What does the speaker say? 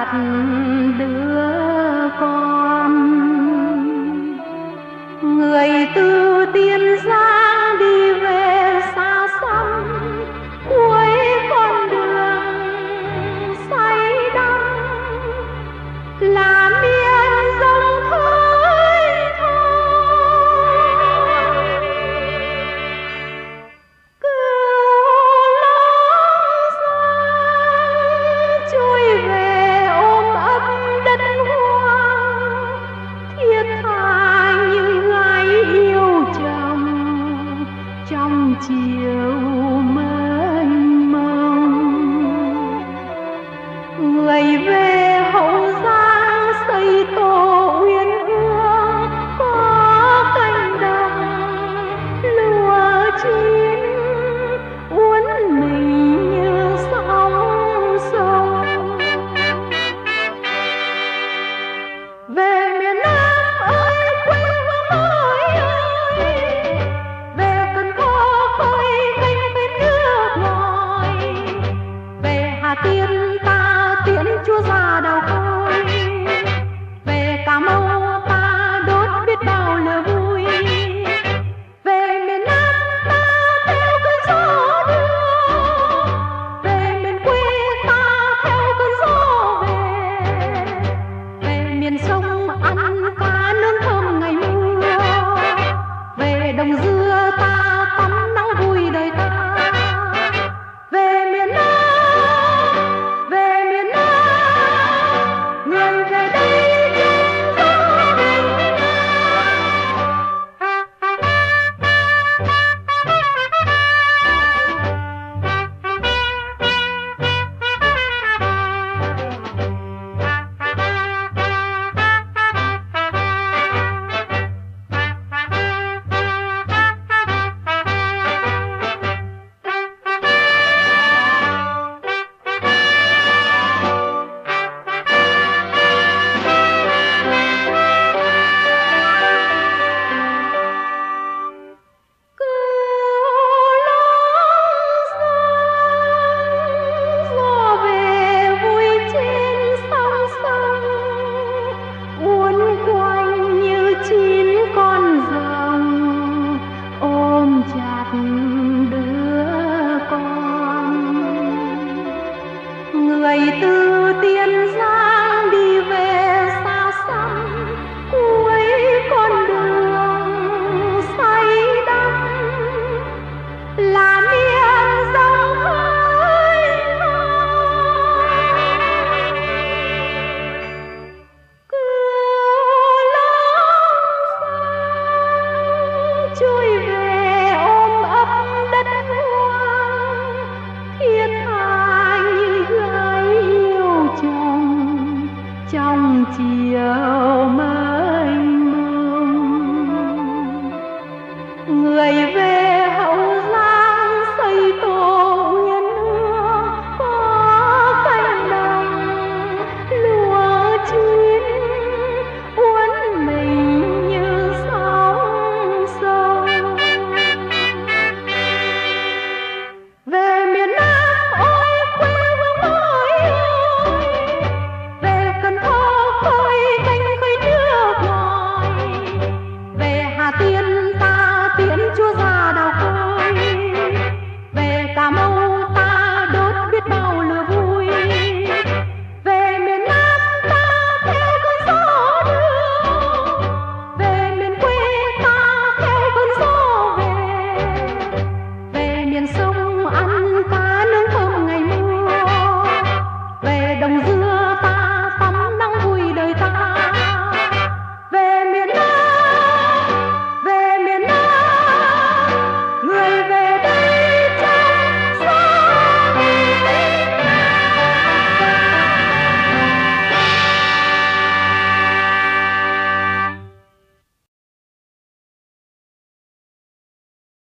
chặt đứa con. Người từ Tiên Giang đi về xa xăm, cuối con đường say đắm là miền rộng thới thơi. Cừu long giang trôi về ôm ấp đất hoang, thiết tha như gái yêu chồng trong chiều mênh mông. Người về Hậu Giang xây tổ uyên ương, có cánh đồng lúa chín uốn mình như sóng sông. Về miền Nam ơi quê hương ơi ơi, về Cần Thơ khơi kênh bên nước ngoài, về Hà Tiên ta tiễn Chúa ra đào khơi, về Cà Mau ta đốt biết bao lửa vui. Về miền Nam ta theo cơn gió đưa, về miền quê ta theo cơn gió về, về miền sông ăn cá nướng thơm ngày mưa, về đồng dưa ta tắm nắng vui đời ta. Về miền Nam, về miền Nam, người về đây chung gió bình từ Tiên Giang đi về xa xăm, cuối con đường say đắm là miền rộng hỡi hỡi. Cừu long giang trôi về ôm ấp đất hoang, thiết tha như gái yêu chồng trong chiều